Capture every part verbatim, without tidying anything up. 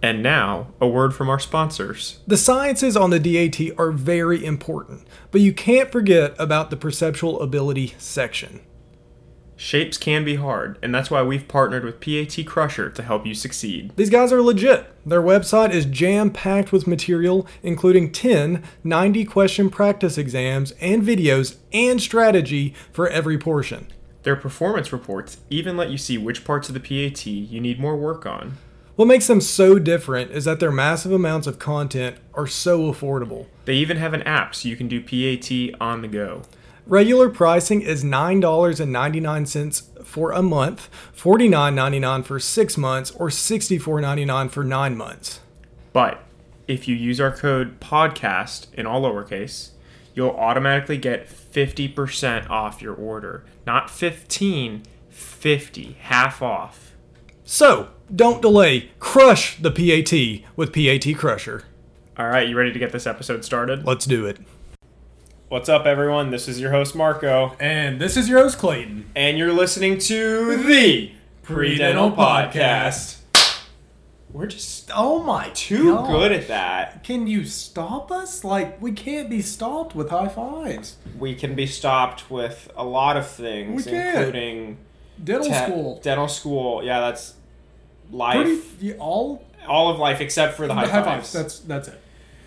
And now, a word from our sponsors. The sciences on the D A T are very important, but you can't forget about the perceptual ability section. Shapes can be hard, and that's why we've partnered with P A T Crusher to help you succeed. These guys are legit. Their website is jam-packed with material, including ten ninety-question practice exams and videos and strategy for every portion. Their performance reports even let you see which parts of the P A T you need more work on. What makes them so different is that their massive amounts of content are so affordable. They even have an app so you can do P A T on the go. Regular pricing is nine dollars and ninety-nine cents for a month, forty-nine ninety-nine for six months, or sixty-four ninety-nine for nine months. But if you use our code PODCAST in all lowercase, you'll automatically get fifty percent off your order. Not fifteen, fifty, half off. So, don't delay. Crush the P A T with P A T Crusher. All right, you ready to get this episode started? Let's do it. What's up, everyone? This is your host, Marco. And this is your host, Clayton. And you're listening to the Pre-Dental Podcast. We're just Oh my too God. good at that. Can you stop us? Like, we can't be stopped with high fives. We can be stopped with a lot of things, We can. including Dental te- school. Dental school. Yeah, that's life. Pretty, yeah, all All of life except for the high, high fives. fives. That's that's it.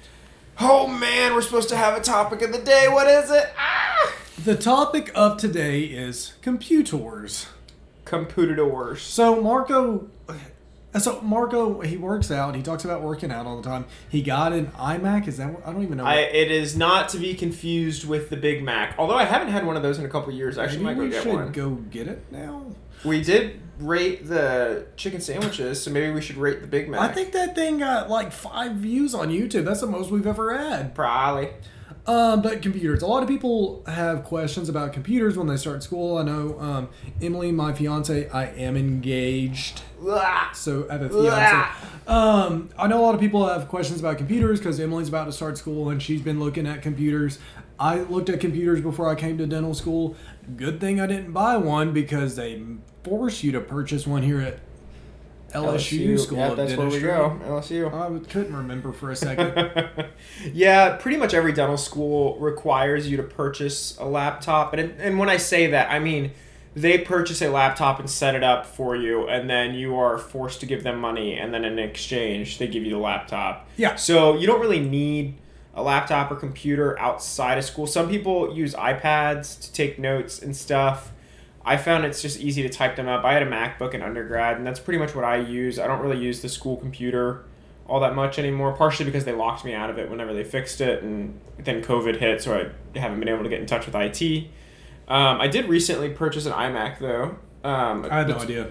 Oh man, we're supposed to have a topic of the day. What is it? Ah! The topic of today is computers. Computadors. So Marco, so Marco, he works out. He talks about working out all the time. He got an iMac. Is that what, I don't even know. I, it is not to be confused with the Big Mac. Although I haven't had one of those in a couple of years. I actually Maybe might go we get should one. go get it now. We did rate the chicken sandwiches, so maybe we should rate the Big Mac. I think that thing got like five views on YouTube. That's the most we've ever had. Probably. Um, but computers. A lot of people have questions about computers when they start school. I know um, Emily, my fiance, I am engaged. Blah. So I have a fiance. Um, I know a lot of people have questions about computers because Emily's about to start school and she's been looking at computers. I looked at computers before I came to dental school. Good thing I didn't buy one because they force you to purchase one here at L S U School Yeah, of that's where we Dentistry. go. L S U. I couldn't remember for a second. Yeah, pretty much every dental school requires you to purchase a laptop. And, it, and when I say that, I mean they purchase a laptop and set it up for you, and then you are forced to give them money, and then in exchange, they give you the laptop. Yeah. So you don't really need a laptop or computer outside of school. Some people use iPads to take notes and stuff. I found it's just easy to type them up. I had a MacBook in undergrad, and that's pretty much what I use. I don't really use the school computer all that much anymore, partially because they locked me out of it whenever they fixed it, and then COVID hit, so I haven't been able to get in touch with I T. Um, I did recently purchase an iMac, though. Um, I had no idea.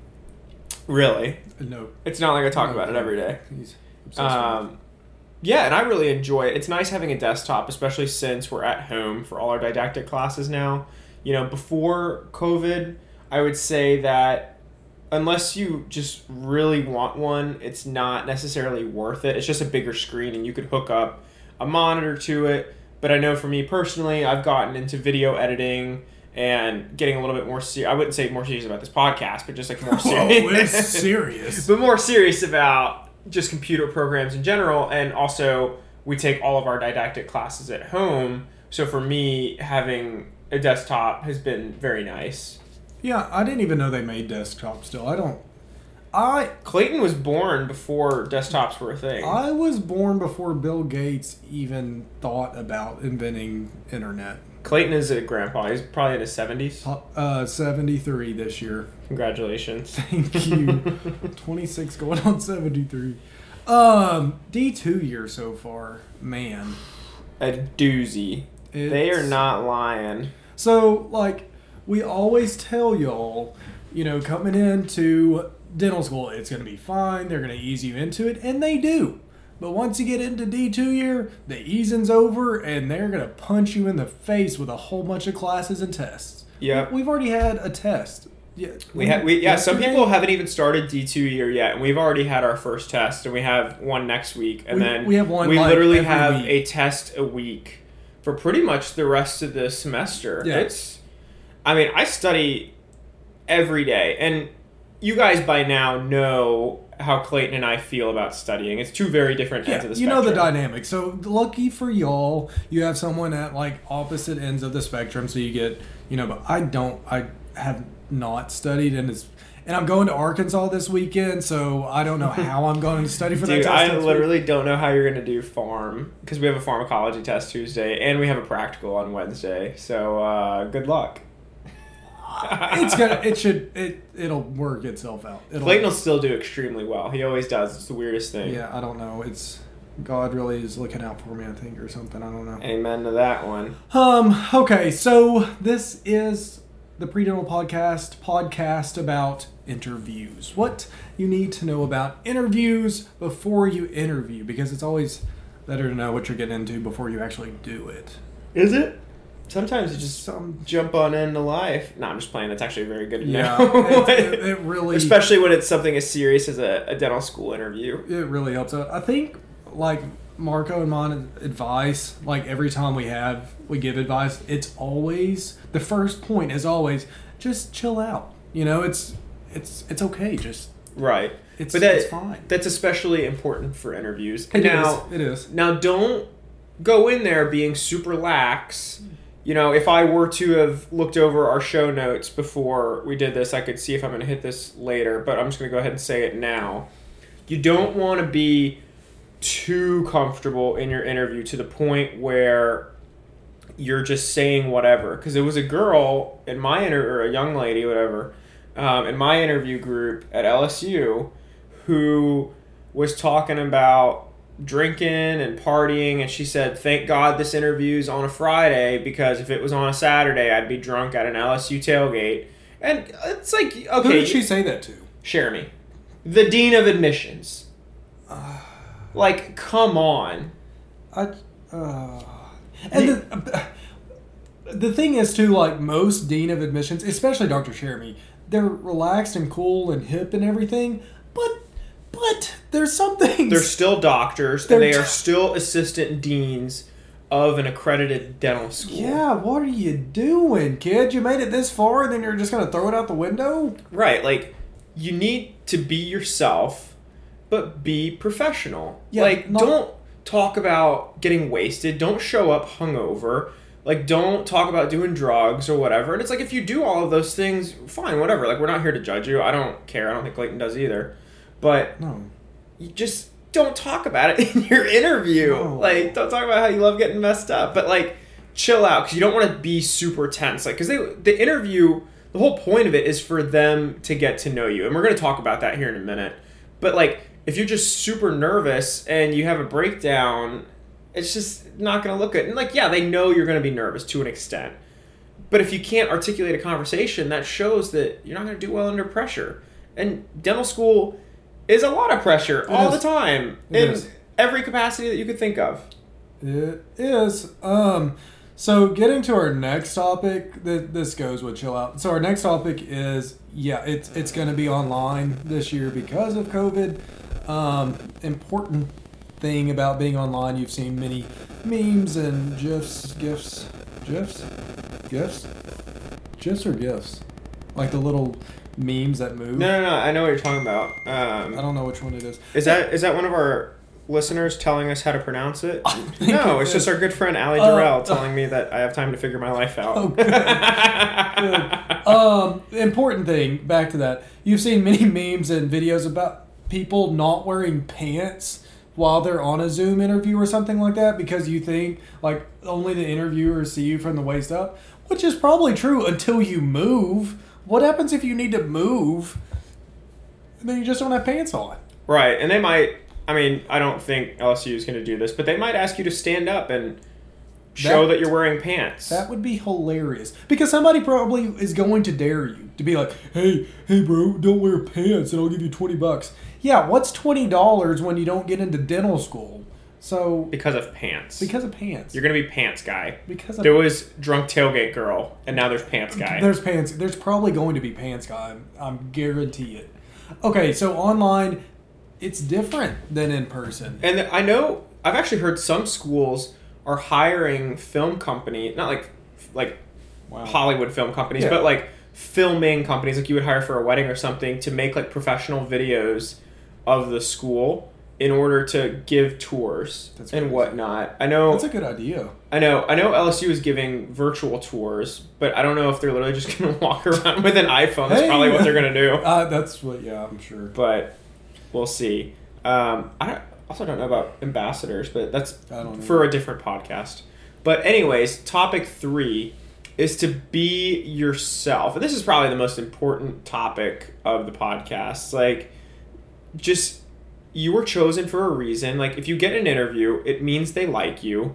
Really? No. It's not like I talk No, about it every day. He's obsessed with it. Um, yeah, and I really enjoy it. It's nice having a desktop, especially since we're at home for all our didactic classes now. You know, before COVID, I would say that unless you just really want one, it's not necessarily worth it. It's just a bigger screen, and you could hook up a monitor to it. But I know for me personally, I've gotten into video editing and getting a little bit more serious. I wouldn't say more serious about this podcast, but just like more serious. Oh, it's serious. But more serious about just computer programs in general. And also, we take all of our didactic classes at home. So for me, having a desktop has been very nice. Yeah, I didn't even know they made desktops still. I don't... I Clayton was born before desktops were a thing. I was born before Bill Gates even thought about inventing internet. Clayton is a grandpa. He's probably in his seventies. Uh, seventy-three this year. Congratulations. Thank you. twenty-six going on seventy-three. Um, D two year so far. Man. A doozy. It's, They are not lying. So, like, we always tell y'all, you know, coming into dental school, it's going to be fine. They're going to ease you into it, and they do. But once you get into D two year, the easing's over, and they're going to punch you in the face with a whole bunch of classes and tests. Yep. We've already had a test. Yeah, We ha- we yeah. Some yesterday, people haven't even started D two year yet, and we've already had our first test, and we have one next week, and We- then we have one, We like, literally every have week. a test a week for pretty much the rest of the semester. Yeah. It's, I mean, I study every day, and you guys by now know how Clayton and I feel about studying. It's two very different ends Yeah, of the you spectrum. know the dynamic. So lucky for y'all, you have someone at like opposite ends of the spectrum. So you get, you know, but I don't. I have not studied, and it's and I'm going to Arkansas this weekend, so I don't know how I'm going to study for that Dude, test. I next literally week. don't know how you're going to do pharm because we have a pharmacology test Tuesday and we have a practical on Wednesday. So uh, good luck. It's gonna. It should. It. It'll work itself out. It'll, Clayton will still do extremely well. He always does. It's the weirdest thing. Yeah, I don't know. It's God really is looking out for me, I think, or something. I don't know. Amen to that one. Um. Okay. So this is the Pre-Dental Podcast. Podcast about interviews. What you need to know about interviews before you interview, because it's always better to know what you're getting into before you actually do it. Is it? Sometimes you just Some. jump on into life. No, I'm just playing. That's actually very good to Yeah. know. it, it, it really. Especially when it's something as serious as a, a dental school interview. It really helps out. I think, like Marco and mine advice, like every time we have we give advice, it's always the first point is always just chill out. You know, it's it's it's okay. Just Right. it's But that, it's fine. that's especially important for interviews. It now, is. It is. Now, don't go in there being super lax. You know, if I were to have looked over our show notes before we did this, I could see if I'm going to hit this later, but I'm just going to go ahead and say it now. You don't want to be too comfortable in your interview to the point where you're just saying whatever. Because there was a girl in my inter- or a young lady, whatever, um, in my interview group at L S U who was talking about drinking and partying, and she said, thank God this interview's on a Friday, because if it was on a Saturday, I'd be drunk at an L S U tailgate. And it's like, okay. Who did she say that to? Jeremy, the dean of admissions. Like, come on. I. Uh, and the, the thing is too, like most dean of admissions, especially Doctor Jeremy, they're relaxed and cool and hip and everything, but but there's some things. They're still doctors, They're and they t- are still assistant deans of an accredited dental school. Yeah, what are you doing, kid? You made it this far, and then you're just gonna throw it out the window? Right, like, you need to be yourself, but be professional. Yeah, like, not- don't talk about getting wasted. Don't show up hungover. Like, don't talk about doing drugs or whatever. And it's like, if you do all of those things, fine, whatever. Like, we're not here to judge you. I don't care. I don't think Clayton does either. But No. you just don't talk about it in your interview. No. Like, don't talk about how you love getting messed up. But, like, chill out, because you don't want to be super tense. Like, because they the interview, the whole point of it is for them to get to know you. And we're going to talk about that here in a minute. But, like, if you're just super nervous and you have a breakdown, it's just not going to look good. And, like, yeah, they know you're going to be nervous to an extent. But if you can't articulate a conversation, that shows that you're not going to do well under pressure. And dental school is a lot of pressure It all is. the time It in is. every capacity that you could think of. It is. Um, so getting to our next topic, th- this goes with chill out. So our next topic is, yeah, it's it's going to be online this year because of COVID. Um, important thing about being online, you've seen many memes and gifs, gifs, gifs, gifs, gifs or gifs, like the little memes that move. No, no, no. I know what you're talking about. I Um, don't know which one it is. is that is that one of our listeners telling us how to pronounce it? think No, it it's just is. our good friend Ali Uh, Jarrell telling me that I have time to figure my life out. Oh, good. Good. Um, important thing, back to that. You've seen many memes and videos about people not wearing pants while they're on a Zoom interview or something like that because you think like only the interviewers see you from the waist up, which is probably true until you move. What happens if you need to move and then you just don't have pants on? Right, and they might, I mean, I don't think L S U is going to do this, but they might ask you to stand up and show That- that, you're wearing pants. That would be hilarious. Because somebody probably is going to dare you to be like, hey, hey bro, don't wear pants and I'll give you twenty bucks. Yeah, what's twenty dollars when you don't get into dental school? So, because of pants. because of pants. You're going to be pants guy. Because of, There was drunk tailgate girl, and now there's pants guy. there's pants. There's probably going to be pants guy. I'm, I'm guarantee it. Okay, so online, it's different than in person. And I know, I've actually heard some schools are hiring film company, not like like Wow. Hollywood film companies, Yeah. but like filming companies like you would hire for a wedding or something to make like professional videos of the school in order to give tours That's and crazy. whatnot. I know That's a good idea. I know I know L S U is giving virtual tours, but I don't know if they're literally just going to walk around with an iPhone. That's Hey! probably what they're going to do. Uh, that's what, yeah, I'm sure. But we'll see. Um, I don't, also don't know about ambassadors, but that's I don't know. for a different podcast. But anyways, topic three is to be yourself. And this is probably the most important topic of the podcast. Like, just, you were chosen for a reason. Like, if you get an interview, it means they like you.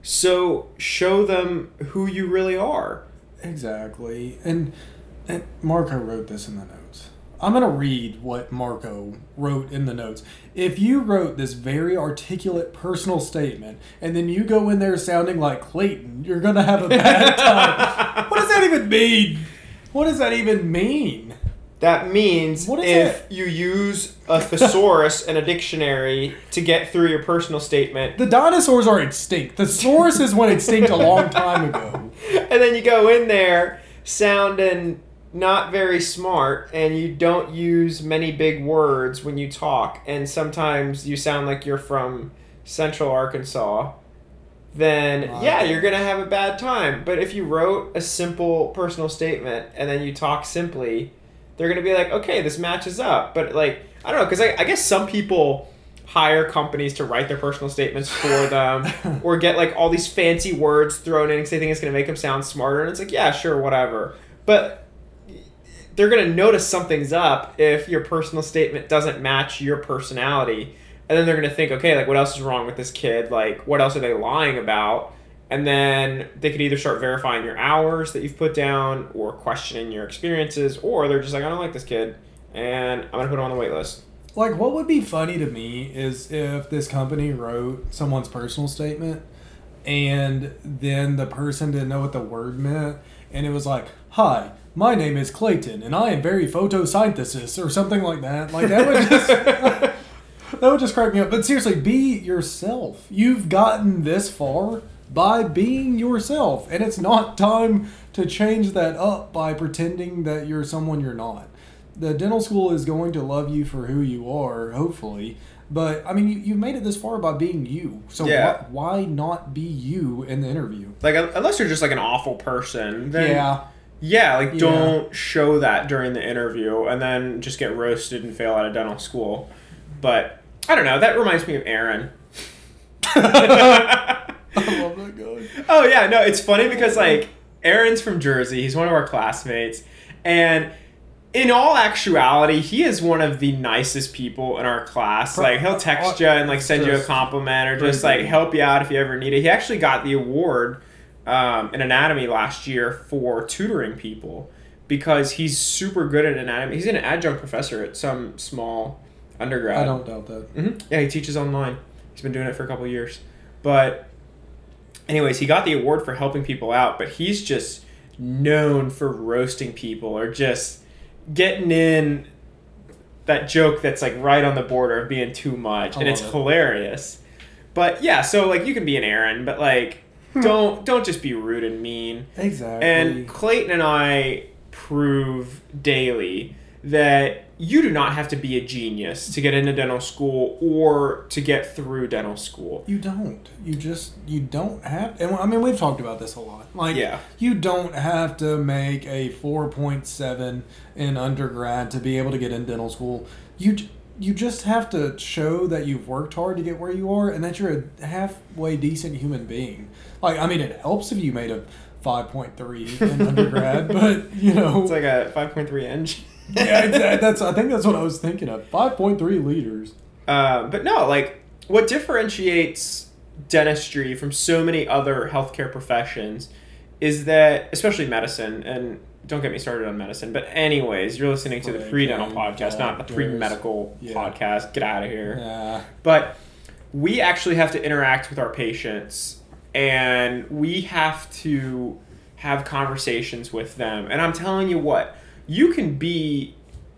So show them who you really are. Exactly. And, and Marco wrote this in the notes. I'm going to read what Marco wrote in the notes. If you wrote this very articulate personal statement and then you go in there sounding like Clayton, you're going to have a bad time. What does that even mean? What does that even mean? That means What is if it? you use a thesaurus and a dictionary to get through your personal statement, The dinosaurs are extinct. The Saurus went extinct a long time ago. and then you go in there sounding not very smart, and you don't use many big words when you talk, and sometimes you sound like you're from Central Arkansas, then Wow. yeah, you're gonna have a bad time. But if you wrote a simple personal statement and then you talk simply, they're gonna be like, okay, this matches up. But like, I don't know, because I, I guess some people hire companies to write their personal statements for them, or get like all these fancy words thrown in because they think it's gonna make them sound smarter, and it's like, yeah, sure, whatever. But they're gonna notice something's up if your personal statement doesn't match your personality. And then they're going to think, okay, like, what else is wrong with this kid? Like, what else are they lying about? And then they could either start verifying your hours that you've put down or questioning your experiences, or they're just like, I don't like this kid, and I'm going to put him on the wait list. Like, what would be funny to me is if this company wrote someone's personal statement and then the person didn't know what the word meant, and it was like, hi, my name is Clayton, and I am very photosynthesis, or something like that. Like, that would just... That would just crack me up. But seriously, be yourself. You've gotten this far by being yourself. And it's not time to change that up by pretending that you're someone you're not. The dental school is going to love you for who you are, hopefully. But, I mean, you, you've made it this far by being you. So Yeah. why, why not be you in the interview? Like, unless you're just like an awful person, then Yeah. yeah, like Yeah. don't show that during the interview and then just get roasted and fail out of dental school. But I don't know. That reminds me of Aaron. I love that guy. Oh yeah, no, it's funny because like Aaron's from Jersey. He's one of our classmates, and in all actuality, he is one of the nicest people in our class. Like he'll text you and like send you a compliment or just like help you out if you ever need it. He actually got the award um, in anatomy last year for tutoring people because he's super good at anatomy. He's an adjunct professor at some small undergrad. I don't doubt that. Mm-hmm. Yeah, he teaches online. He's been doing it for a couple of years. But anyways, he got the award for helping people out, but he's just known for roasting people or just getting in that joke that's like right on the border of being too much. I And it's love it. hilarious. But yeah, so like you can be an Aaron, but like don't don't just be rude and mean. Exactly. And Clayton and I prove daily that you do not have to be a genius to get into dental school or to get through dental school. You don't. You just, you don't have, and I mean, we've talked about this a lot. Like, Yeah. you don't have to make a four point seven in undergrad to be able to get in dental school. You j- you just have to show that you've worked hard to get where you are and that you're a halfway decent human being. Like, I mean, it helps if you made a five point three in undergrad, but, you know. It's like a five point three inch. yeah, exactly. That's, I think that's what I was thinking of. five point three liters. Uh, but no, like, what differentiates dentistry from so many other healthcare professions is that, especially medicine, and don't get me started on medicine, but anyways, you're listening to the Frick, pre-dental and podcast, not the doctors. pre-medical Yeah. podcast. Get out of here. Yeah. But we actually have to interact with our patients, and we have to have conversations with them. And I'm telling you what, you can be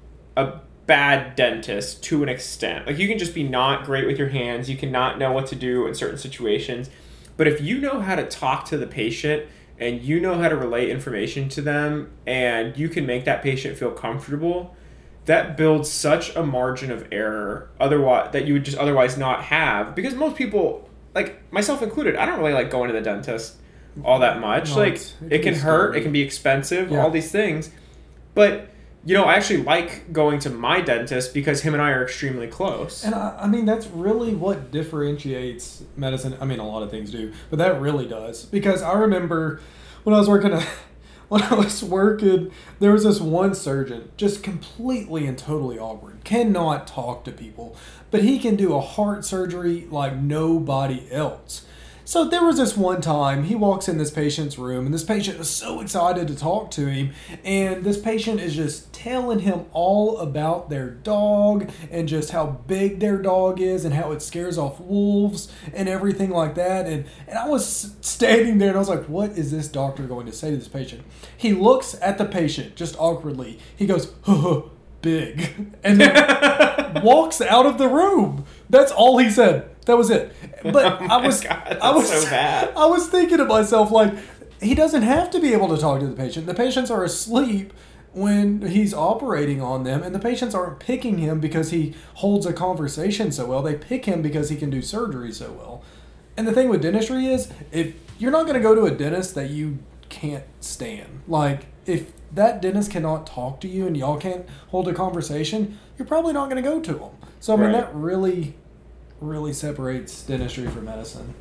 a bad dentist to an extent. Like, you can just be not great with your hands. You can not know what to do in certain situations. But if you know how to talk to the patient and you know how to relay information to them and you can make that patient feel comfortable, that builds such a margin of error otherwise that you would just otherwise not have, because most people, like myself included, I don't really like going to the dentist all that much. No, like it can it can be hurt, scary. it can be expensive, Yeah. all these things. But you know, I actually like going to my dentist because him and I are extremely close. And I, I mean, that's really what differentiates medicine. I mean, a lot of things do, but that really does. Because I remember when I was working, at, when I was working, there was this one surgeon, just completely and totally awkward, cannot talk to people, but he can do a heart surgery like nobody else. So there was this one time he walks in this patient's room, and this patient is so excited to talk to him, and this patient is just telling him all about their dog and just how big their dog is and how it scares off wolves and everything like that. And, and I was standing there and I was like, what is this doctor going to say to this patient? He looks at the patient just awkwardly. He goes, huh, big, and then walks out of the room. That's all he said. That was it. But Oh my I was, God, that's I was so bad. I was thinking to myself, like, he doesn't have to be able to talk to the patient. The patients are asleep when he's operating on them, and the patients aren't picking him because he holds a conversation so well. They pick him because he can do surgery so well. And the thing with dentistry is, if you're not going to go to a dentist that you can't stand, like, if that dentist cannot talk to you and y'all can't hold a conversation, you're probably not going to go to them. So, I mean, Right. that really, really separates dentistry from medicine.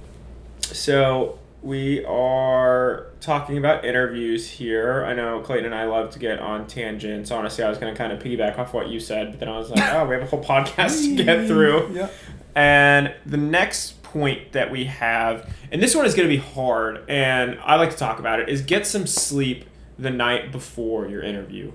So we are talking about interviews here. I know Clayton and I love to get on tangents. Honestly, I was going to kind of piggyback off what you said, but then I was like, oh, we have a whole podcast to get through. Yeah. And the next point that we have, and this one is going to be hard, and I like to talk about it, is get some sleep the night before your interview.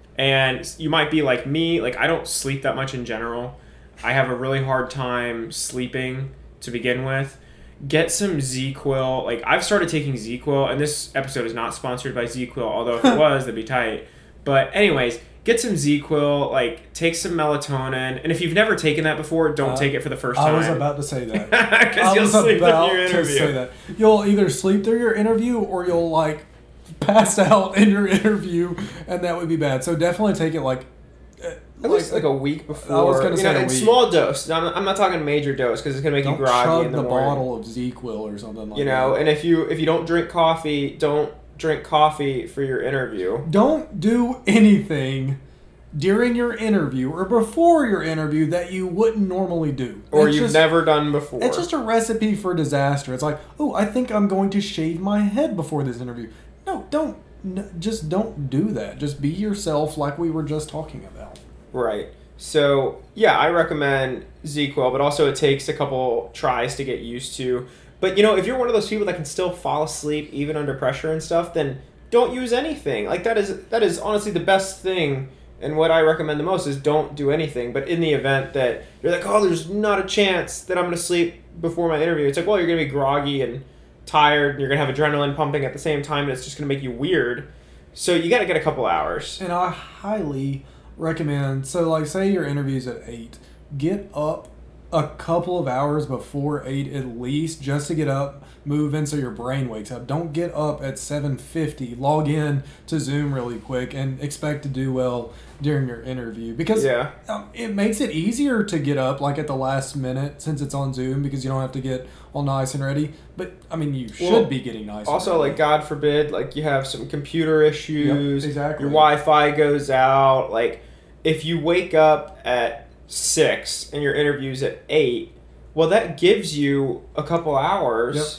And you might be like me, like I don't sleep that much in general. I have a really hard time sleeping to begin with. Get some ZzzQuil. Like I've started taking ZzzQuil, and this episode is not sponsored by ZzzQuil, although if it was, that'd be tight. But anyways, get some ZzzQuil, like take some melatonin, and if you've never taken that before, don't Uh, take it for the first I time. was about to say that. Because I you'll was sleep about through your to interview. say that. You'll either sleep through your interview or you'll like pass out in your interview, and that would be bad. So definitely take it like uh, At least like a week before. I was gonna you say know, a in week. small dose. I'm, I'm not talking major dose because it's gonna make don't you groggy chug in the, the morning. bottle of ZzzQuil or something like You that. know, and if you if you don't drink coffee, don't drink coffee for your interview. Don't do anything during your interview or before your interview that you wouldn't normally do. Or It's you've just- never done before. It's just a recipe for disaster. It's like, oh, I think I'm going to shave my head before this interview. No, don't. No, just don't do that. Just be yourself like we were just talking about. Right. So, yeah, I recommend ZzzQuil, but also it takes a couple tries to get used to. But, you know, if you're one of those people that can still fall asleep even under pressure and stuff, then don't use anything. Like, that is that is honestly the best thing, and what I recommend the most is don't do anything. But in the event that you're like, oh, there's not a chance that I'm going to sleep before my interview, it's like, well, you're going to be groggy and tired, and you're going to have adrenaline pumping at the same time, and it's just going to make you weird. So you got to get a couple hours. And I highly recommend, so like say your interview's at eight, get up a couple of hours before eight at least, just to get up, move in so your brain wakes up. Don't get up at seven fifty, log in to Zoom really quick and expect to do well during your interview, because Yeah. um, it makes it easier to get up like at the last minute since it's on Zoom, because you don't have to get all nice and ready. But I mean, you should Well, be getting nice. Also, and like, ready. God forbid, like, you have some computer issues. Yep, exactly. Your Wi-Fi goes out. Like, if you wake up at six and your interview's at eight, well, that gives you a couple hours Yep.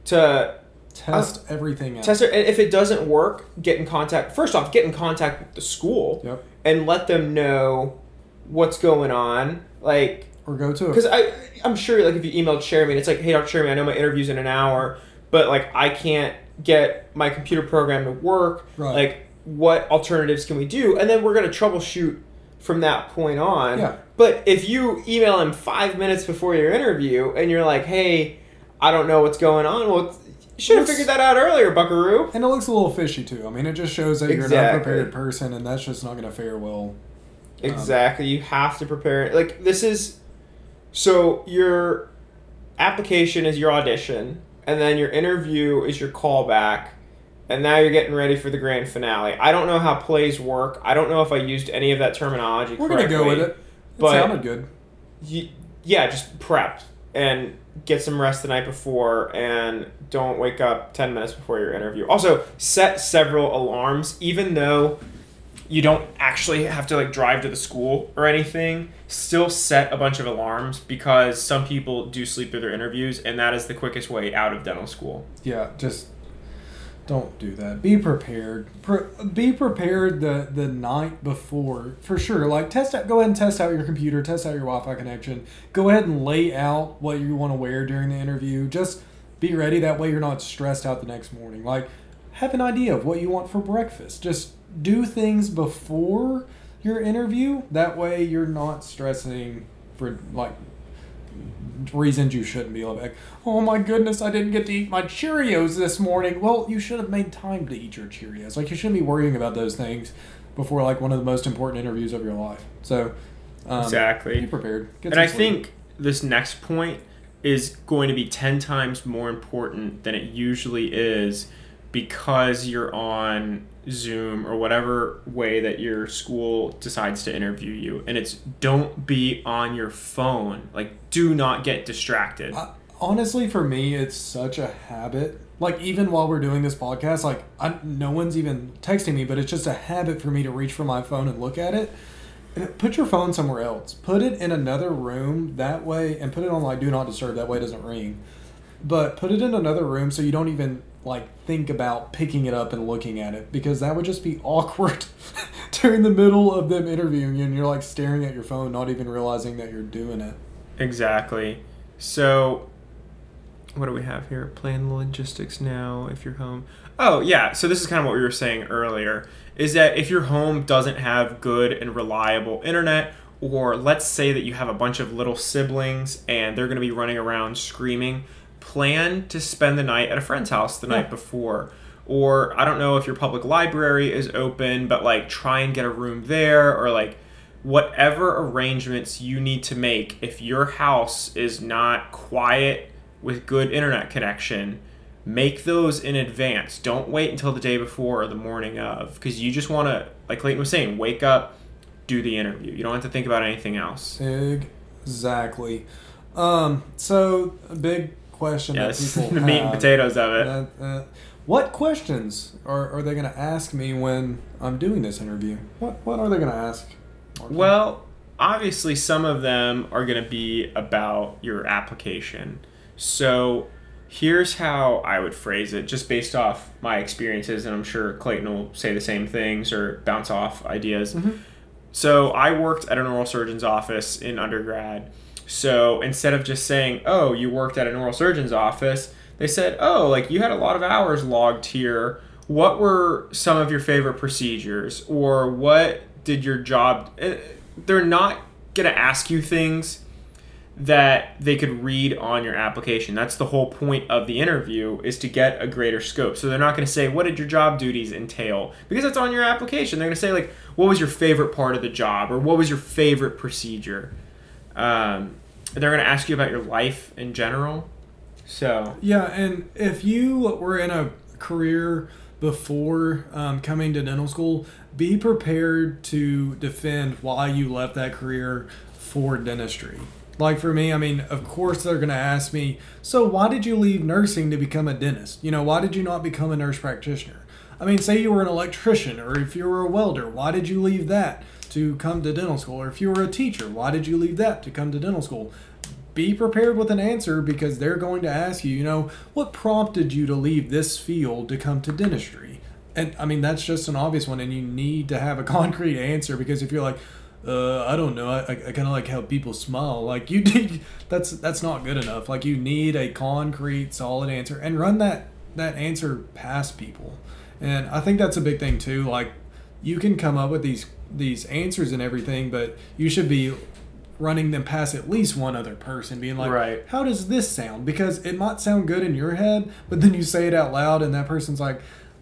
to test everything out. test it. And if it doesn't work, get in contact. First off, get in contact with the school Yep. and let them know what's going on. Like, Or go to a because I, I'm sure, like, if you emailed Cherami, it's like, hey, Doctor Cherami, I know my interview's in an hour, but, like, I can't get my computer program to work. Right. Like, what alternatives can we do? And then we're going to troubleshoot from that point on. Yeah. But if you email him five minutes before your interview and you're like, hey, I don't know what's going on, well, you should have Looks- figured that out earlier, buckaroo. And it looks a little fishy too. I mean, it just shows that you're an Exactly. unprepared person, and that's just not going to fare well. Exactly. You have to prepare. Like, this is... So, your application is your audition, and then your interview is your callback, and now you're getting ready for the grand finale. I don't know how plays work. I don't know if I used any of that terminology We're correctly. going to go with it. It but sounded good. Y- yeah, just prep and get some rest the night before, and don't wake up ten minutes before your interview. Also, set several alarms, even though you don't actually have to like drive to the school or anything. Still set a bunch of alarms, because some people do sleep through their interviews, and that is the quickest way out of dental school. Yeah, just don't do that. Be prepared. Pre- be prepared the, the night before, for sure. Like, test out. Go ahead and test out your computer. Test out your Wi-Fi connection. Go ahead and lay out what you want to wear during the interview. Just be ready. That way you're not stressed out the next morning. Like, have an idea of what you want for breakfast. Just do things before your interview. That way you're not stressing for, like, reasons you shouldn't be. Like, oh my goodness, I didn't get to eat my Cheerios this morning. Well, you should have made time to eat your Cheerios. Like, you shouldn't be worrying about those things before, like, one of the most important interviews of your life. So, um, exactly. Be prepared. Get and some I sleep. think this next point is going to be ten times more important than it usually is, because you're on Zoom or whatever way that your school decides to interview you. And it's, don't be on your phone. Like, do not get distracted. I, honestly, for me, it's such a habit. Like, even while we're doing this podcast, like, I, no one's even texting me, but it's just a habit for me to reach for my phone and look at it. And put your phone somewhere else. Put it in another room, that way, and put it on, like, do not disturb, that way it doesn't ring. But put it in another room so you don't even, like, think about picking it up and looking at it, because that would just be awkward during the middle of them interviewing you, and you're, like, staring at your phone, not even realizing that you're doing it. Exactly. So, what do we have here? Plan the logistics now if you're home. Oh, yeah. So this is kind of what we were saying earlier, is that if your home doesn't have good and reliable internet, or let's say that you have a bunch of little siblings and they're going to be running around screaming, plan to spend the night at a friend's house the Yeah. night before. Or I don't know if your public library is open, but like try and get a room there, or like whatever arrangements you need to make. If your house is not quiet with good internet connection, make those in advance. Don't wait until the day before or the morning of, because you just want to, like Clayton was saying, wake up, do the interview. You don't have to think about anything else. Exactly. Um, so, a big question Yeah, that this is people the have. meat and potatoes of it. Uh, uh, what questions are, are they going to ask me when I'm doing this interview? What What are they going to ask? Martin? Well, obviously some of them are going to be about your application. So here's how I would phrase it, just based off my experiences, and I'm sure Clayton will say the same things or bounce off ideas. Mhm. So I worked at an oral surgeon's office in undergrad. So instead of just saying, oh, you worked at an oral surgeon's office, they said, oh, like you had a lot of hours logged here. What were some of your favorite procedures? Or what did your job... They're not going to ask you things that they could read on your application. That's the whole point of the interview, is to get a greater scope. So they're not going to say, what did your job duties entail? Because that's on your application. They're going to say, like, what was your favorite part of the job? Or what was your favorite procedure? Um, they're going to ask you about your life in general. So Yeah, and if you were in a career before um, coming to dental school, be prepared to defend why you left that career for dentistry. Like for me, I mean, of course they're going to ask me, so why did you leave nursing to become a dentist? You know, why did you not become a nurse practitioner? I mean, say you were an electrician, or if you were a welder, why did you leave that to come to dental school? Or if you were a teacher, why did you leave that to come to dental school? Be prepared with an answer, because they're going to ask you, you know, what prompted you to leave this field to come to dentistry? And I mean, that's just an obvious one, and you need to have a concrete answer, because if you're like, uh, I don't know, I, I kind of like how people smile, like you need, that's that's not good enough. Like you need a concrete, solid answer, and run that that answer past people. And I think that's a big thing too. Like you can come up with these these answers and everything, but you should be running them past at least one other person, being like, Right. how does this sound? Because it might sound good in your head, but then you say it out loud and that person's like,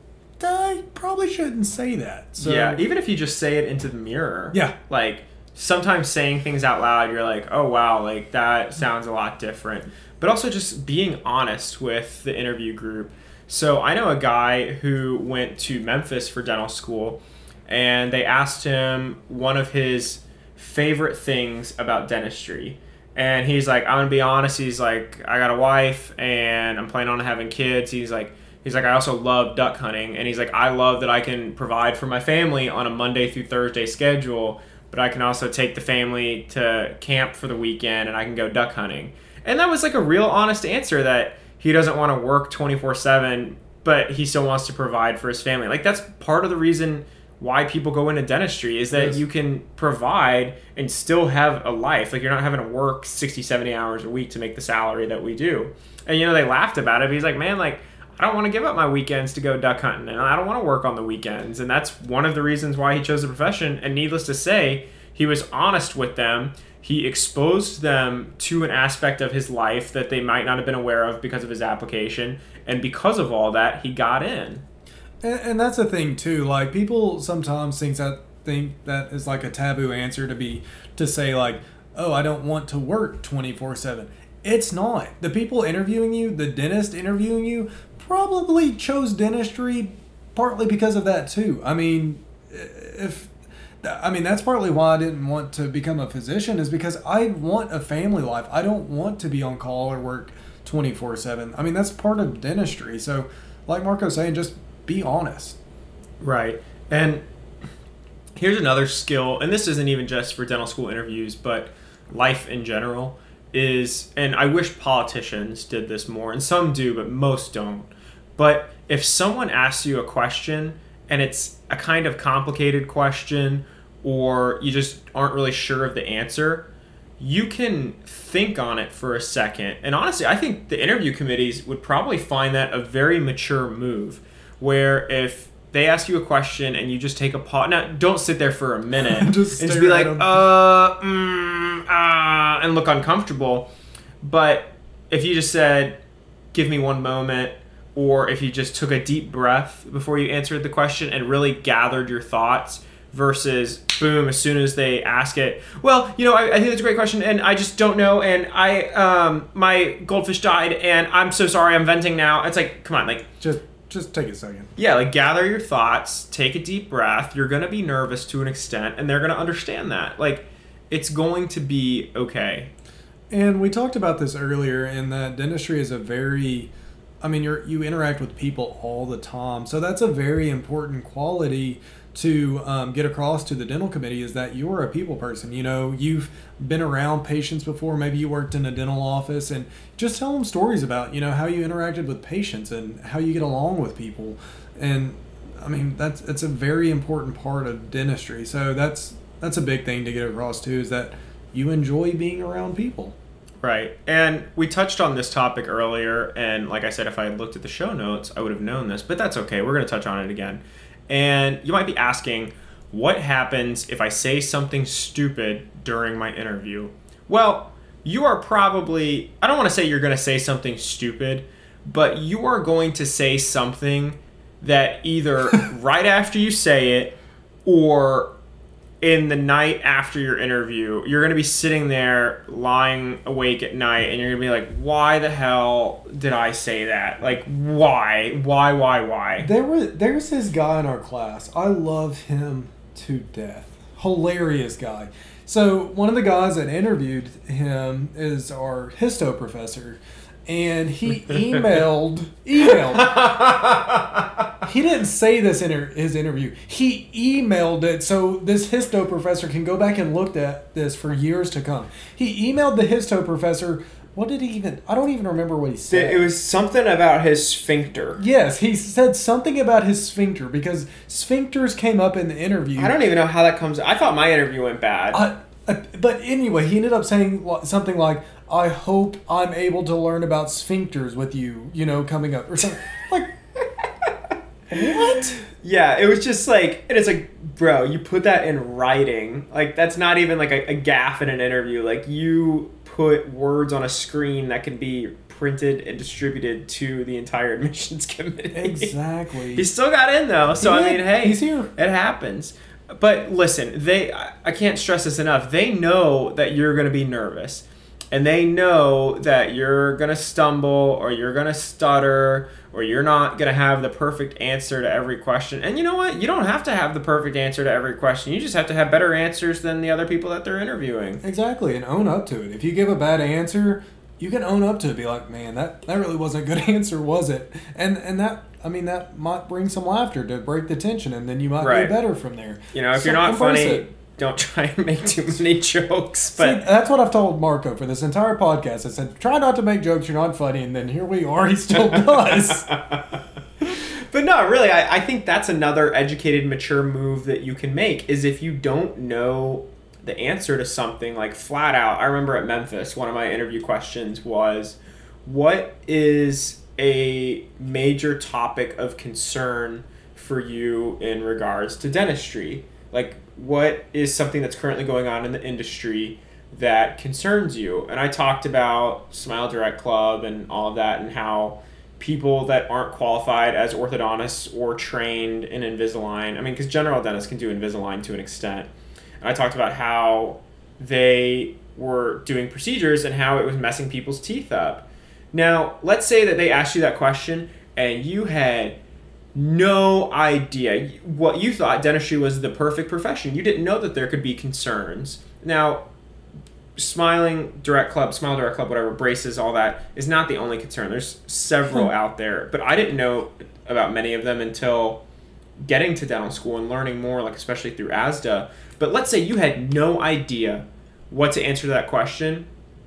I probably shouldn't say that. So yeah, even if you just say it into the mirror. Yeah. Like sometimes saying things out loud, you're like, oh wow, like that sounds a lot different. But also just being honest with the interview group. So I know a guy who went to Memphis for dental school, and they asked him one of his favorite things about dentistry. And he's like, I'm going to be honest, he's like, I got a wife and I'm planning on having kids. He's like, he's like, I also love duck hunting. And he's like, I love that I can provide for my family on a Monday through Thursday schedule, but I can also take the family to camp for the weekend and I can go duck hunting. And that was like a real honest answer, that he doesn't want to work twenty-four seven, but he still wants to provide for his family. Like, that's part of the reason why people go into dentistry, is that yes. you can provide and still have a life. Like, you're not having to work sixty, seventy hours a week to make the salary that we do. And, you know, they laughed about it. But he's like, man, like, I don't want to give up my weekends to go duck hunting, and I don't want to work on the weekends. And that's one of the reasons why he chose the profession. And needless to say, he was honest with them. He exposed them to an aspect of his life that they might not have been aware of because of his application. And because of all that, he got in. And, and that's the thing too. Like, people sometimes think that think that is like a taboo answer to be to say like, oh, I don't want to work twenty-four seven. It's not. The people interviewing you, the dentist interviewing you, probably chose dentistry partly because of that too. I mean, if I mean that's partly why I didn't want to become a physician, is because I want a family life. I don't want to be on call or work twenty-four seven. I mean, that's part of dentistry. So, like Marco's saying, just be honest. Right. And here's another skill, and this isn't even just for dental school interviews, but life in general is, and I wish politicians did this more, and some do, but most don't. But if someone asks you a question and it's a kind of complicated question, or you just aren't really sure of the answer, you can think on it for a second. And honestly, I think the interview committees would probably find that a very mature move, where if they ask you a question and you just take a pause. Now, don't sit there for a minute just and just be like, uh, mm, uh, and look uncomfortable. But if you just said, give me one moment, or if you just took a deep breath before you answered the question and really gathered your thoughts, versus boom, as soon as they ask it, well, you know, I, I think that's a great question, and I just don't know, and I, um, my goldfish died, and I'm so sorry, I'm venting now. It's like, come on, like, just. Just take a second. Yeah, like, gather your thoughts, take a deep breath. You're going to be nervous to an extent, and they're going to understand that. Like, it's going to be okay. And we talked about this earlier, in that dentistry is a very, I mean, you're you interact with people all the time. So that's a very important quality to um, get across to the dental committee, is that you're a people person. You know, you've been around patients before. Maybe you worked in a dental office, and just tell them stories about, you know, how you interacted with patients and how you get along with people. And I mean, that's it's a very important part of dentistry. So that's that's a big thing to get across too, is that you enjoy being around people. Right. And we touched on this topic earlier, and like I said, if I had looked at the show notes, I would have known this, but that's okay. We're going to touch on it again. And you might be asking, what happens if I say something stupid during my interview? Well, you are probably, I don't want to say you're going to say something stupid, but you are going to say something that either right after you say it, or in the night after your interview, you're going to be sitting there lying awake at night, and you're going to be like, why the hell did I say that? Like, why? Why, why, why? There were, there's this guy in our class. I love him to death. Hilarious guy. So one of the guys that interviewed him is our histo professor. And he emailed, emailed. He didn't say this in his interview. He emailed it so this histo professor can go back and look at this for years to come. He emailed the histo professor. What did he even, I don't even remember what he said. It was something about his sphincter. Yes, he said something about his sphincter, because sphincters came up in the interview. I don't even know how that comes, I thought my interview went bad. Uh, uh, but anyway, he ended up saying something like, I hope I'm able to learn about sphincters with you, you know, coming up. Or something. Like, what? Yeah, it was just like, and it's like, bro, you put that in writing. Like, that's not even like a, a gaffe in an interview. Like, you put words on a screen that can be printed and distributed to the entire admissions committee. Exactly. He still got in, though. So, yeah, I mean, hey, he's here. It happens. But listen, they, I can't stress this enough. They know that you're going to be nervous. and they know that you're going to stumble or you're going to stutter or you're not going to have the perfect answer to every question. And you know what? You don't have to have the perfect answer to every question. You just have to have better answers than the other people that they're interviewing. Exactly, and own up to it. If you give a bad answer, you can own up to it. Be like, man, that, that really wasn't a good answer, was it? And and that, I mean, that might bring some laughter to break the tension, and then you might Right. do better from there. You know, if So you're not embrace funny, it. don't try and make too many jokes. But See, that's what I've told Marco for this entire podcast. I said, try not to make jokes you're not funny, and then here we are. He still does. But no, really, I, I think that's another educated, mature move that you can make is if you don't know the answer to something, like flat out. I remember at Memphis, one of my interview questions was, what is a major topic of concern for you in regards to dentistry? Like, what is something that's currently going on in the industry that concerns you? And I talked about Smile Direct Club and all of that and how people that aren't qualified as orthodontists or trained in Invisalign, I mean, because general dentists can do Invisalign to an extent. And I talked about how they were doing procedures and how it was messing people's teeth up. Now, let's say that they asked you that question and you had no idea. What you thought dentistry was the perfect profession. You didn't know that there could be concerns. Now, Smiling Direct Club, Smile Direct Club, whatever, braces, all that, is not the only concern. There's several out there. But I didn't know about many of them until getting to dental school and learning more, like especially through A S D A. But let's say you had no idea what to answer to that question.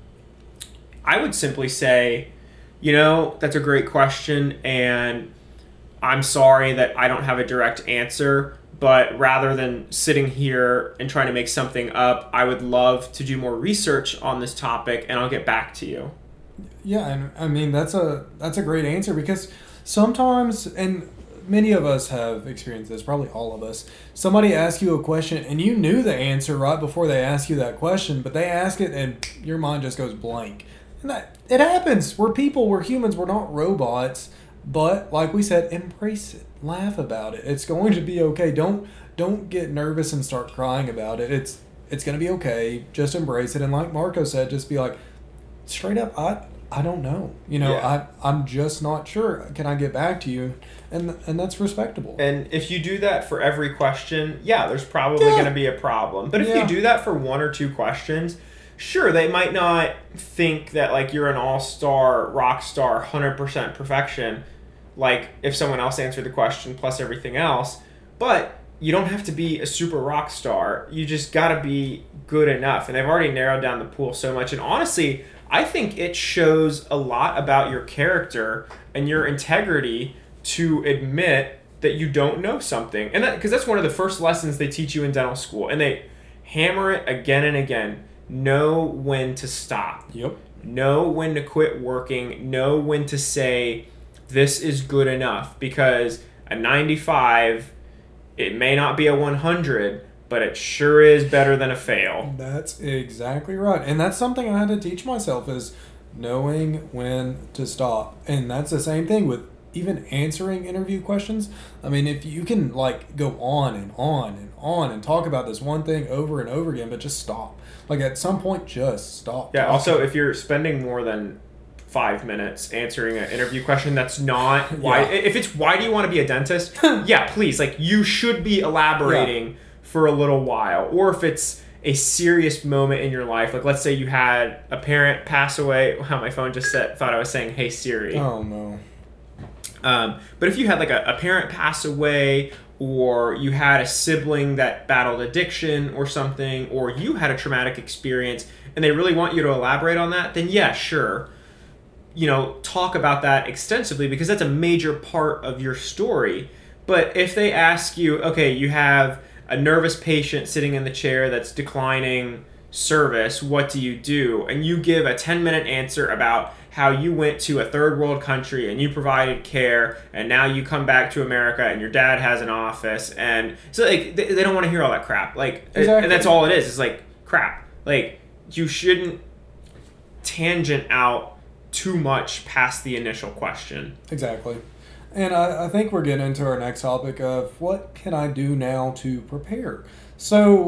I would simply say, you know, that's a great question, and I'm sorry that I don't have a direct answer, but rather than sitting here and trying to make something up, I would love to do more research on this topic, and I'll get back to you. Yeah, and I mean, that's a that's a great answer because sometimes, and many of us have experienced this, probably all of us, somebody asks you a question and you knew the answer right before they ask you that question, but they ask it and your mind just goes blank. And that, it happens. We're people, we're humans, we're not robots. But like we said, embrace it. Laugh about it. It's going to be okay. Don't don't get nervous and start crying about it. It's it's going to be okay. Just embrace it. And like Marco said, just be like, straight up, I I don't know. You know, Yeah. I I'm just not sure. Can I get back to you? And and that's respectable. And if you do that for every question, yeah, there's probably Yeah. going to be a problem. But if Yeah. you do that for one or two questions, sure, they might not think that like you're an all-star, rock star, one hundred percent perfection, like if someone else answered the question plus everything else. But you don't have to be a super rock star. You just got to be good enough. And they've already narrowed down the pool so much. And honestly, I think it shows a lot about your character and your integrity to admit that you don't know something. And that, because that's one of the first lessons they teach you in dental school. And they hammer it again and again. Know when to stop. Yep. Know when to quit working. Know when to say, this is good enough. Because a ninety-five, it may not be a one hundred, but it sure is better than a fail. That's exactly right. And that's something I had to teach myself is knowing when to stop. And that's the same thing with even answering interview questions. I mean, if you can like go on and on and on and talk about this one thing over and over again, but just stop. Like at some point, just stop. Yeah, talking. also, if you're spending more than five minutes answering an interview question that's not why, Yeah. if it's why do you want to be a dentist, yeah, please, like you should be elaborating Yeah. for a little while. Or if it's a serious moment in your life, like let's say you had a parent pass away. Wow, my phone just said, thought I was saying, hey Siri. Oh no. Um, but if you had like a, a parent pass away, or you had a sibling that battled addiction or something, or you had a traumatic experience and they really want you to elaborate on that, then yeah, sure. You know, talk about that extensively because that's a major part of your story. But if they ask you, okay, you have a nervous patient sitting in the chair that's declining service, what do you do? And you give a ten minute answer about how you went to a third world country and you provided care and now you come back to America and your dad has an office, and so like they, they don't want to hear all that crap. Like Exactly. and that's all it is. It's like crap. Like you shouldn't tangent out too much past the initial question. Exactly. And I, I think we're getting into our next topic of what can I do now to prepare? So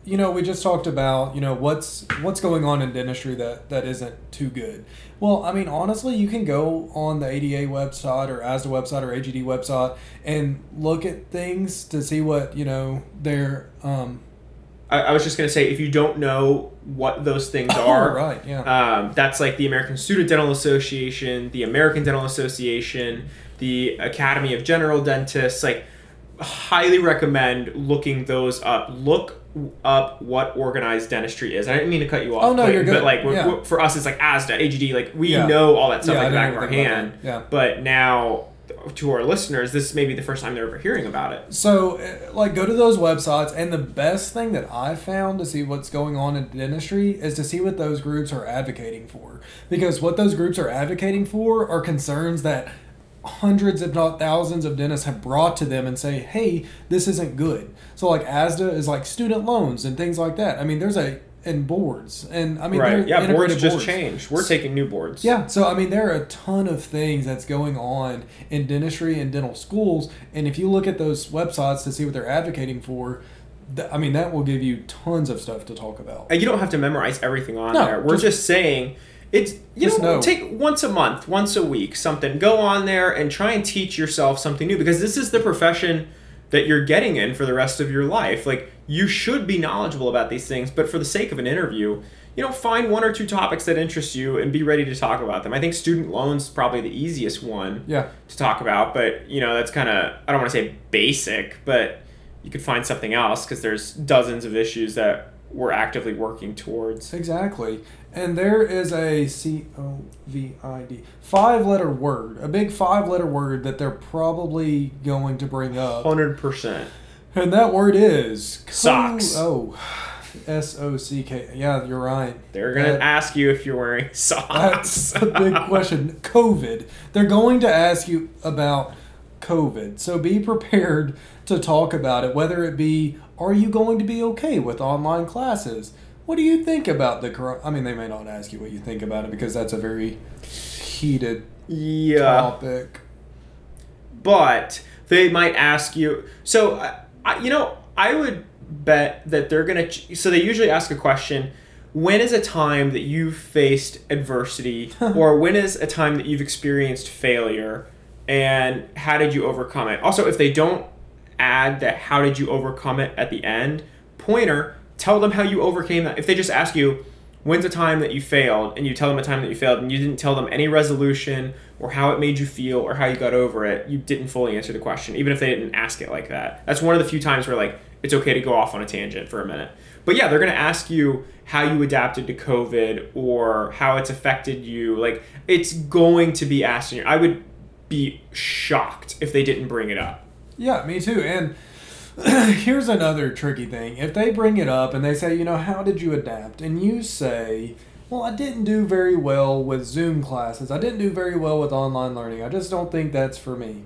you know, we just talked about, you know, what's what's going on in dentistry that, that isn't too good. Well, I mean, honestly, you can go on the A D A website or A S D A website or A G D website and look at things to see what, you know, their... Um, I, I was just going to say, if you don't know what those things oh, are, right, yeah. um, that's like the American Student Dental Association, the American Dental Association, the Academy of General Dentists. Like, highly recommend looking those up. Look up what organized dentistry is. I didn't mean to cut you off. Oh, no, but, you're good. But like, we're, yeah. we're, for us, it's like A S D A, A G D. Like, we yeah. know all that stuff yeah, like the I back of our hand. Yeah. But now, to our listeners, this may be the first time they're ever hearing about it. So, like, go to those websites, and the best thing that I found to see what's going on in dentistry is to see what those groups are advocating for. Because what those groups are advocating for are concerns that hundreds, if not thousands, of dentists have brought to them and say, hey, this isn't good. So, like, A S D A is like student loans and things like that. I mean, there's a... and boards. And, I mean, right. Yeah, boards boards just changed. We're taking new boards. Yeah, so, I mean, there are a ton of things that's going on in dentistry and dental schools. And if you look at those websites to see what they're advocating for, th- I mean, that will give you tons of stuff to talk about. And you don't have to memorize everything on No, there. We're just, just saying... It's you Just know, know. take once a month, once a week, something. Go on there and try and teach yourself something new, because this is the profession that you're getting in for the rest of your life. Like, you should be knowledgeable about these things, but for the sake of an interview, you know, find one or two topics that interest you and be ready to talk about them. I think student loans is probably the easiest one Yeah. to talk about, but you know, that's kind of, I don't want to say basic, but you could find something else, because there's dozens of issues that we're actively working towards. Exactly. And there is a C O V I D, five-letter word, a big five-letter word that they're probably going to bring up. one hundred percent. And that word is... Co- Socks. Oh, S O C K. Yeah, you're right. They're going to That- ask you if you're wearing socks. That's a big question. COVID. They're going to ask you about COVID. So be prepared to talk about it, whether it be, are you going to be okay with online classes? What do you think about the corona? I mean, they may not ask you what you think about it, because that's a very heated Yeah. topic. But they might ask you. So, I, I, you know, I would bet that they're going to. So they usually ask a question. When is a time that you've faced adversity, or when is a time that you've experienced failure, and how did you overcome it? Also, if they don't add that how did you overcome it at the end, pointer, tell them how you overcame that. If they just ask you, when's a time that you failed, and you tell them a time that you failed, and you didn't tell them any resolution or how it made you feel or how you got over it, you didn't fully answer the question, even if they didn't ask it like that. That's one of the few times where, like, it's okay to go off on a tangent for a minute. But yeah, they're going to ask you how you adapted to COVID or how it's affected you. Like, it's going to be asked. I would be shocked if they didn't bring it up. Yeah, me too. And here's another tricky thing. If they bring it up and they say, you know, how did you adapt? And you say, well, I didn't do very well with Zoom classes. I didn't do very well with online learning. I just don't think that's for me.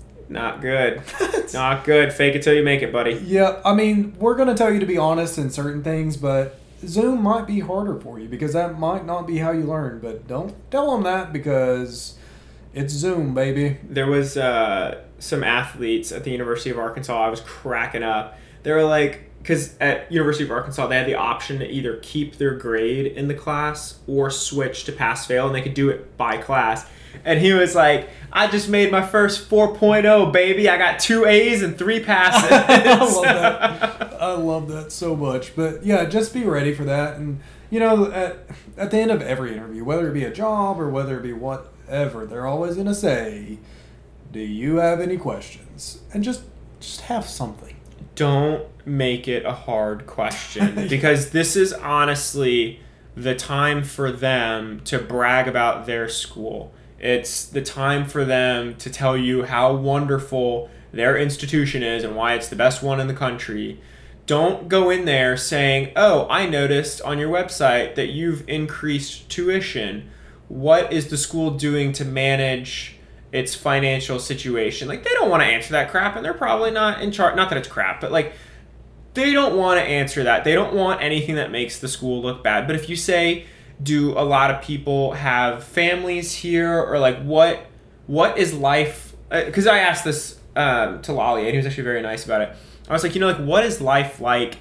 Not good. Not good. Fake it till you make it, buddy. Yeah, I mean, we're going to tell you to be honest in certain things, but Zoom might be harder for you, because that might not be how you learn. But don't tell them that, because it's Zoom, baby. There was uh, some athletes at the University of Arkansas. I was cracking up. They were like, because at University of Arkansas, they had the option to either keep their grade in the class or switch to pass-fail, and they could do it by class. And he was like, I just made my first four point oh, baby. I got two A's and three passes. I love that. I love that so much. But yeah, just be ready for that. And, you know, at, at the end of every interview, whether it be a job or whether it be whatever, they're always going to say, do you have any questions? And just just have something. Don't make it a hard question, because this is honestly the time for them to brag about their school. It's the time for them to tell you how wonderful their institution is and why it's the best one in the country. Don't go in there saying, oh, I noticed on your website that you've increased tuition. What is the school doing to manage its financial situation? Like, they don't want to answer that crap, and they're probably not in charge. Not that it's crap, but like, they don't want to answer that. They don't want anything that makes the school look bad. But if you say, do a lot of people have families here, or like what what is life, because I asked this um, to Lolly, and he was actually very nice about it. I was like, you know, like, what is life like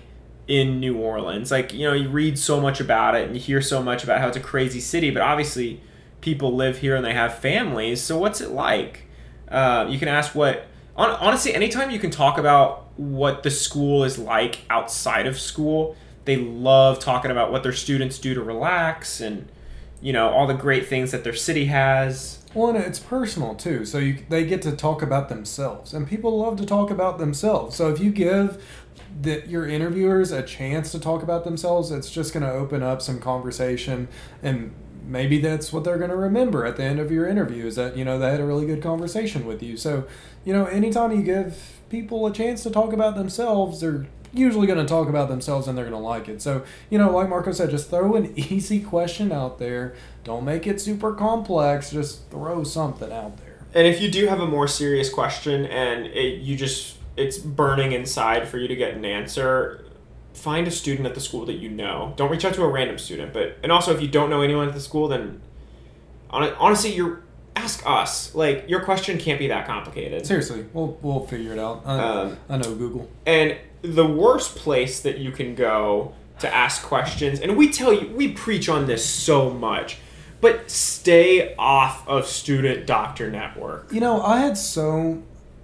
in New Orleans. Like, you know, you read so much about it and you hear so much about how it's a crazy city, but obviously people live here and they have families. So what's it like? Uh, you can ask what, on, honestly, anytime you can talk about what the school is like outside of school, they love talking about what their students do to relax and, you know, all the great things that their city has. Well, and it's personal too, so you, they get to talk about themselves, and people love to talk about themselves. So if you give the, your interviewers a chance to talk about themselves, it's just going to open up some conversation, and maybe that's what they're going to remember at the end of your interview, is that, you know, they had a really good conversation with you. So, you know, anytime you give people a chance to talk about themselves, they're usually going to talk about themselves and they're going to like it. So, you know, like Marco said, just throw an easy question out there. Don't make it super complex. Just throw something out there. And if you do have a more serious question and it, you just, it's burning inside for you to get an answer, find a student at the school that you know. Don't reach out to a random student. But, and also if you don't know anyone at the school, then honestly, you're, ask us. Like, your question can't be that complicated. Seriously, we'll we'll figure it out. I, um, I know Google. And the worst place that you can go to ask questions, and we tell you, we preach on this so much, but stay off of Student Doctor Network. You know, I had so,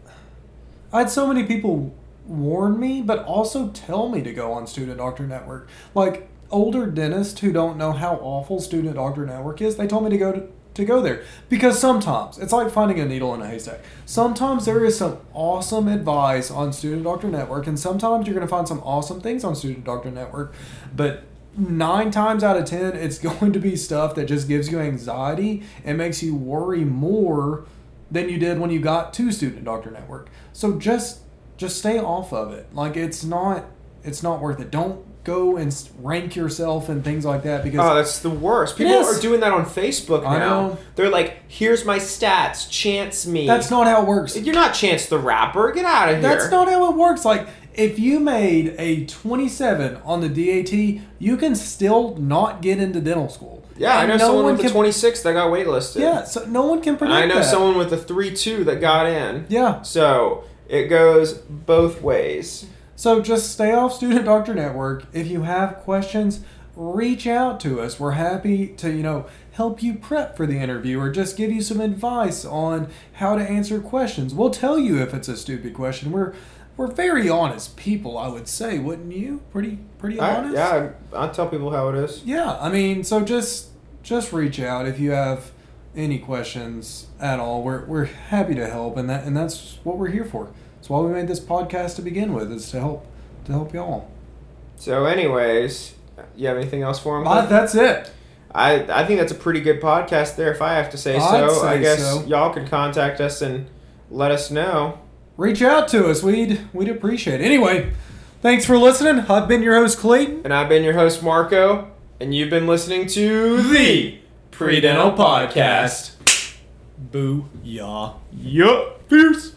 I had so many people warn me, but also tell me to go on Student Doctor Network. Like, older dentists who don't know how awful Student Doctor Network is, they told me to go to to go there, because sometimes it's like finding a needle in a haystack. Sometimes there is some awesome advice on Student Doctor Network, and sometimes you're going to find some awesome things on Student Doctor Network, but nine times out of ten it's going to be stuff that just gives you anxiety and makes you worry more than you did when you got to Student Doctor Network. So just just stay off of it. Like, it's not it's not worth it. Don't go and rank yourself and things like that, because oh, that's the worst. People Yes. are doing that on Facebook now. I know. They're like, here's my stats, chance me. that's not how it works. You're not Chance the Rapper. Get out of here. That's not how it works. Like, if you made a twenty-seven on the D A T, you can still not get into dental school. Yeah, And I know no someone one with can, a twenty-six that got waitlisted. Yeah, so no one can And predict I know that. someone with a three two that got in. Yeah. So it goes both ways. So just stay off Student Doctor Network. If you have questions, reach out to us. We're happy to, you know, help you prep for the interview or just give you some advice on how to answer questions. We'll tell you if it's a stupid question. We're we're very honest people, I would say, wouldn't you? Pretty pretty I, honest. yeah, I, I tell people how it is. Yeah, I mean, so just just reach out if you have any questions at all. We're we're happy to help, and that and that's what we're here for. That's why we made this podcast to begin with, is to help to help y'all. So, anyways, you have anything else for him? But that's it. I I think that's a pretty good podcast there, if I have to say I'd so. say I guess so. y'all can contact us and let us know. Reach out to us. We'd we'd appreciate it. Anyway, thanks for listening. I've been your host, Clayton. And I've been your host, Marco, and you've been listening to the Pre-Dental Podcast. Boo. Yeah. Yup. Peace.